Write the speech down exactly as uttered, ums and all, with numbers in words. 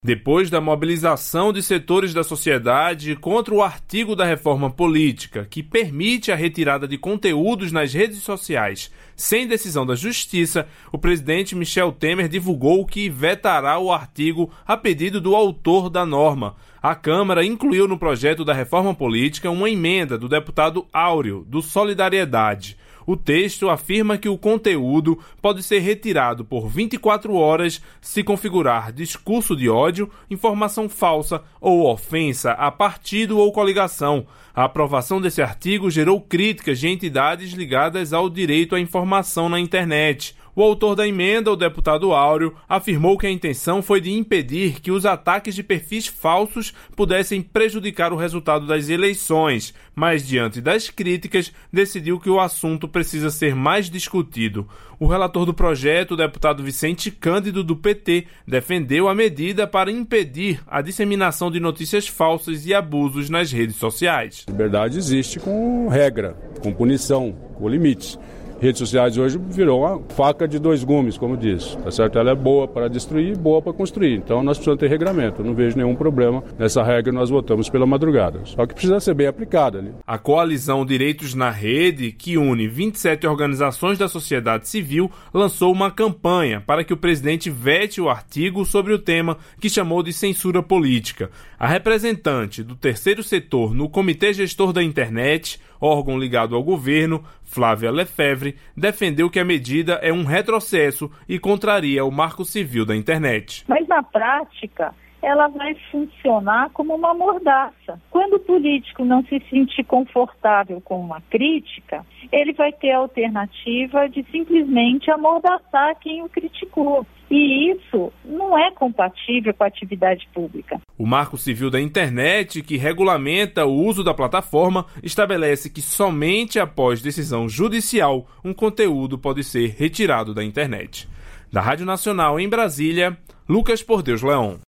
Depois da mobilização de setores da sociedade contra o artigo da reforma política que permite a retirada de conteúdos nas redes sociais sem decisão da Justiça, o presidente Michel Temer divulgou que vetará o artigo a pedido do autor da norma. A Câmara incluiu no projeto da reforma política uma emenda do deputado Áureo, do Solidariedade. O texto afirma que o conteúdo pode ser retirado por vinte e quatro horas se configurar discurso de ódio, informação falsa ou ofensa a partido ou coligação. A aprovação desse artigo gerou críticas de entidades ligadas ao direito à informação na internet. O autor da emenda, o deputado Áureo, afirmou que a intenção foi de impedir que os ataques de perfis falsos pudessem prejudicar o resultado das eleições, mas, diante das críticas, decidiu que o assunto precisa ser mais discutido. O relator do projeto, o deputado Vicente Cândido, do P T, defendeu a medida para impedir a disseminação de notícias falsas e abusos nas redes sociais. Liberdade existe com regra, com punição, com limites. Redes sociais hoje virou uma faca de dois gumes, como diz. Tá certo? Ela é boa para destruir e boa para construir. Então nós precisamos ter regramento. Eu não vejo nenhum problema nessa regra, nós votamos pela madrugada. Só que precisa ser bem aplicada ali. A coalizão Direitos na Rede, que une vinte e sete organizações da sociedade civil, lançou uma campanha para que o presidente vete o artigo sobre o tema que chamou de censura política. A representante do terceiro setor no Comitê Gestor da Internet, órgão ligado ao governo, Flávia Lefebvre, defendeu que a medida é um retrocesso e contraria o Marco Civil da Internet. Mas na prática, ela vai funcionar como uma mordaça. Quando o político não se sentir confortável com uma crítica, ele vai ter a alternativa de simplesmente amordaçar quem o criticou. E isso não é compatível com a atividade pública. O Marco Civil da Internet, que regulamenta o uso da plataforma, estabelece que somente após decisão judicial um conteúdo pode ser retirado da internet. Da Rádio Nacional em Brasília, Lucas Por Deus Leão.